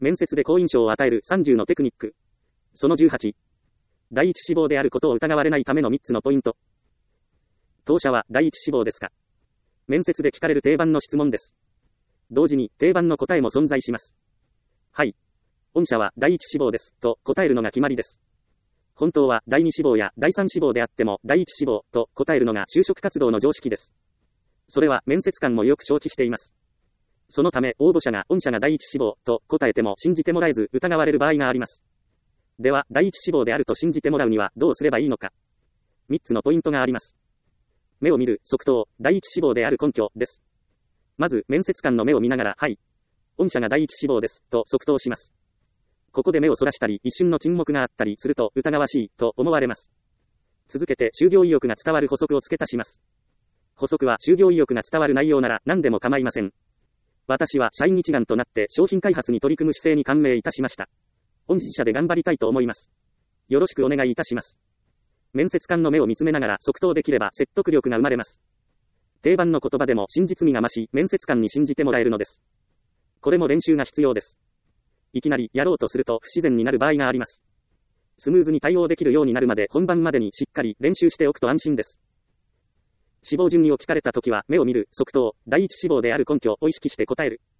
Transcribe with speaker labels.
Speaker 1: 面接で好印象を与える30のテクニック。その18。第一志望であることを疑われないための3つのポイント。当社は第一志望ですか？面接で聞かれる定番の質問です。同時に定番の答えも存在します。はい。御社は第一志望です、と答えるのが決まりです。本当は第二志望や第三志望であっても第一志望と答えるのが就職活動の常識です。それは面接官もよく承知しています。そのため応募者が御社が第一志望と答えても信じてもらえず疑われる場合があります。では第一志望であると信じてもらうにはどうすればいいのか。3つのポイントがあります。目を見る、即答、第一志望である根拠です。まず面接官の目を見ながら、はい。御社が第一志望です、と即答します。ここで目をそらしたり、一瞬の沈黙があったりすると疑わしい、と思われます。続けて就業意欲が伝わる補足を付け足します。補足は就業意欲が伝わる内容なら何でも構いません。私は社員一丸となって商品開発に取り組む姿勢に感銘いたしました。御社で頑張りたいと思います。よろしくお願いいたします。面接官の目を見つめながら即答できれば説得力が生まれます。定番の言葉でも真実味が増し、面接官に信じてもらえるのです。これも練習が必要です。いきなりやろうとすると不自然になる場合があります。スムーズに対応できるようになるまで本番までにしっかり練習しておくと安心です。志望順位を聞かれたときは目を見る、即答、第一志望である根拠を意識して答える。